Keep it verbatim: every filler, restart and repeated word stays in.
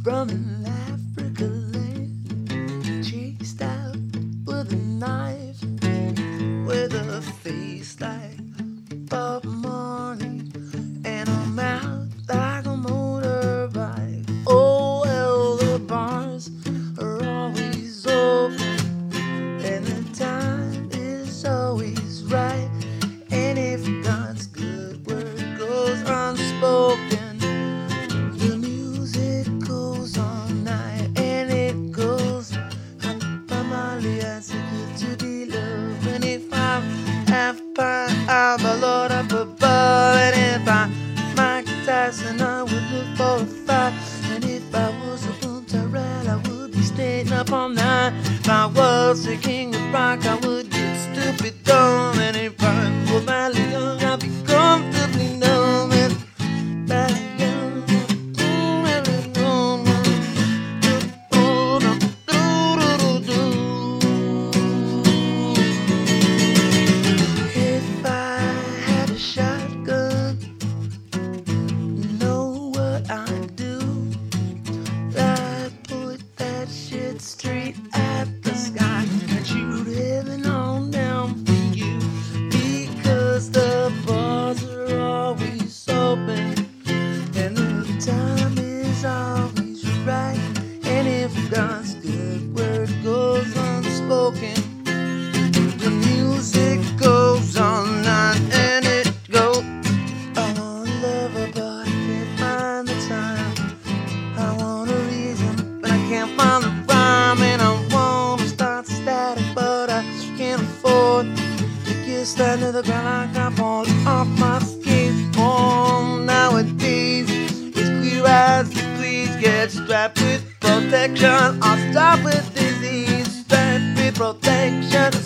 from an Africa land, chased out with a knife, with a face like Bob Marley, and a mouth like a motorbike. Oh well, the bars are always open, and the time is always right. And if God's good word goes unspoken, the music goes all night, and it goes Family, it's good to be loved. And if I'm half pie, I'm a lord up above. And if I'm Mike Tyson, I would look for a fight. And if I was a Boone Tyrell, I would be staying up all night. If I was the king of rock, I would get stupid dumb. And if I were Valley Young, I'd be comfortably numb. And Valley Young, mm, Valley Young, oh, no, do, do, do, do. If I had a shotgun, know what I'd do? I'd put that shit straight at the sky and shoot heaven on down for you, because the bars are always open and the time is always right. And if God's good word goes unspoken, the music goes on night, and it goes. I wanna love her, but I can't find the time. I want a reason, but I can't find the rhyme. And I wanna start static, but I can't afford to get started to the ground like I'm falling off my skateboard. Nowadays, it's clear as the please get strapped with protection or stop with disease. Strapped with protection.